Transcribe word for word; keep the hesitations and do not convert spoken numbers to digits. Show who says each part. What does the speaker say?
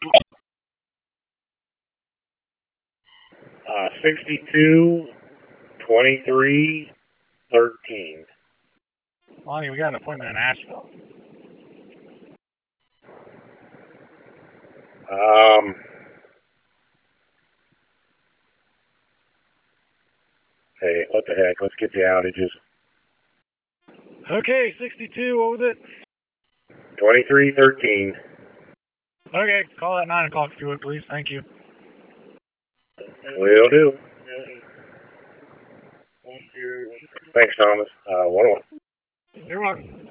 Speaker 1: Uh, sixty-two, twenty-three, thirteen.
Speaker 2: Lonnie, we got an appointment in Asheville.
Speaker 1: Um, hey, what the heck? Let's get the outages.
Speaker 2: Okay, sixty-two, what was it?
Speaker 1: twenty-three, thirteen.
Speaker 2: Okay, call at nine o'clock if you would, please. Thank you.
Speaker 1: Will do. Thanks, Thomas. Uh, one one.
Speaker 2: You're welcome.